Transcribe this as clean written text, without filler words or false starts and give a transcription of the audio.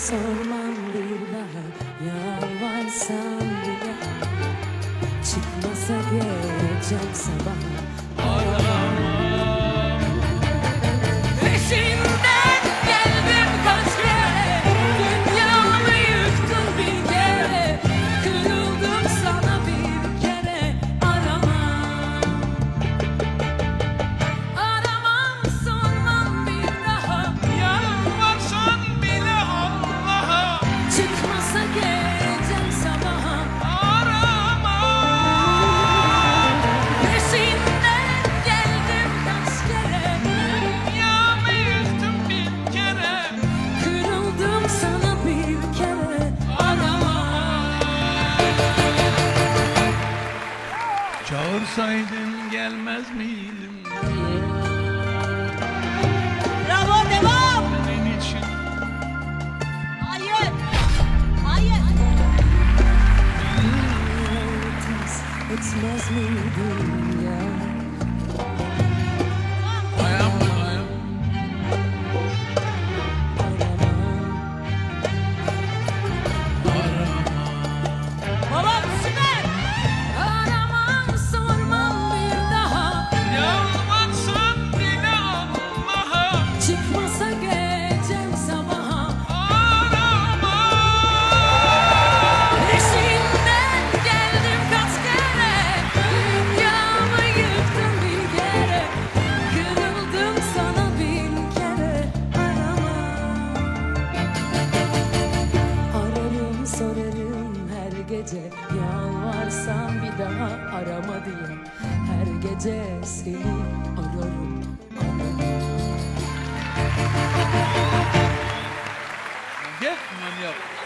sormam bir daha, yalvarsam bile. Çıkmasa gelecek sabah aramam. Peşinden geldim kaç kere, dünyamı yıktın bir kere. Kırıldım sana bir kere, aramam. Aramam, sormam bir daha, Yalvarsan bile Allah'a çıkmasa gelecek sabaha arama. peşinden geldim kaç kere. Dünyamı yıktım bir kere. Kırıldım sana bir kere, aramam. Çağırsaydın gelmez miydim Bravo, devam. senin için? Hayır. Hayır. Etmez miydim ya? Ayağım ayağım. Babam süper. Aramam, sormam bir daha. Yalvarsan bile Allah'a Çıkmasa gelecek sabaha arama. peşinden geldim kaç kere. Dünyamı yıktım bir kere. Kırıldım sana bir kere, aramam. Ararım sorarım her gece, yalvarsam bir daha arama diye. Her gece seni ararım, ararım. Gel manyak.